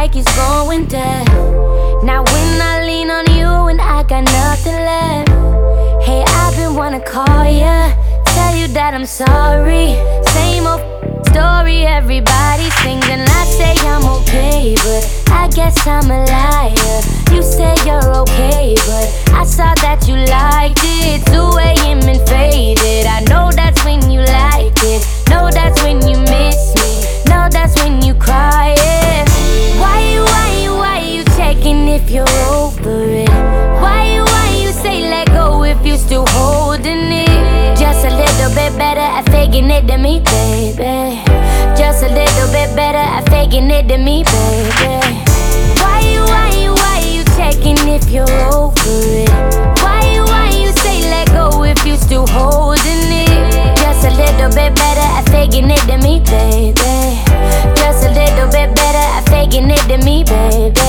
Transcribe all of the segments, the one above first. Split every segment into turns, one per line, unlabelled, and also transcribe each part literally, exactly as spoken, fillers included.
like it's going down. Now when I lean on you and I got nothing left, hey, I've been wanna call ya, tell you that I'm sorry. Same old story, everybody sings and I say I'm okay, but I guess I'm a liar. You say you're okay, but I saw that you liked it. two A M and faded. I know that's when you like it. Know that's when you miss me. Know that's when you cry. Yeah. Why you, why you, why you checking if you're over it? Why you, why you say let go if you still holding it? Just a little bit better at faking it than me, baby. Just a little bit better at faking it than me, baby. Why you, why you, why you checking if you're over it? Why you, why you say let go if you still holding it? Just a little bit better at faking it than me, baby. Just a little bit better at faking it than me, baby.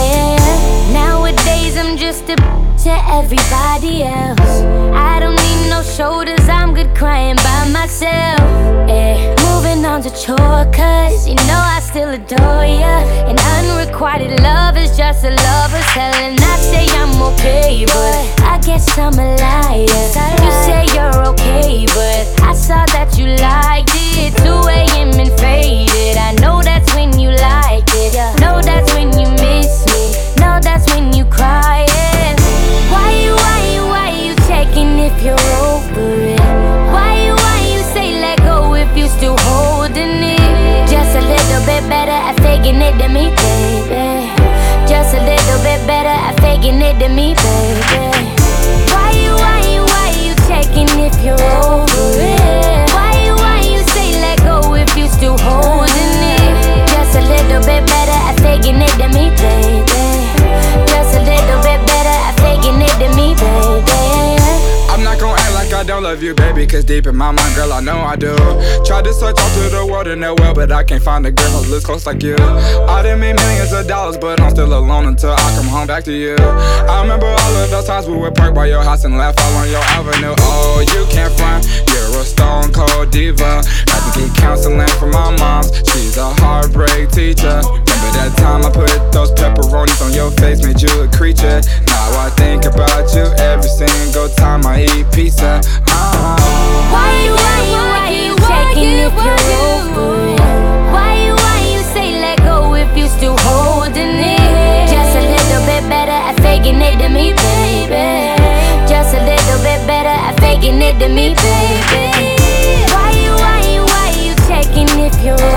Nowadays I'm just a to everybody else. I don't need no shoulders, I'm good crying by myself. Yeah. Moving on to chore, cause you know I still adore ya. And unrequited love is just a lover's hell. And I say I'm okay, but I guess I'm a liar. You say you're okay, but I saw that you liked it. two A M and faded. I know that's when you like it. Know that's when you miss me. Know that's when you cry. Yeah. Why you, why you, why you checking if you're over it? Why you, why you say let go if you still holding it? Just a little bit better at faking it than me, baby. Just a little bit better at faking it than me, baby. Why you, why you, why you checking if you're over it? Why you, why you say let go if you still holding it? Just a little bit better at faking it than me, baby. Just a little bit better at faking it than me, baby.
I'm not gon' act like I don't love you, baby, cause deep in my mind, girl, I know I do. Tried to search all through the world in that well, but I can't find a girl who looks close like you. I done made millions of dollars, but I'm still alone until I come home back to you. I remember all of those times we would park by your house and laugh all on your avenue. Oh, you can't front, you're a stone cold diva. Had to get counseling from my mom's, she's a heartbreak teacher. Remember that time I put those pepperonis on your face, made you a creature. Now I think about you every single time I eat pizza. uh-huh.
Why you, why you, why you checking if you're over it? Why you, why you say let go if you still holding it? Just a little bit better at faking it than me, baby. Just a little bit better at faking it than me, baby. Why you, why you, why you checking if you're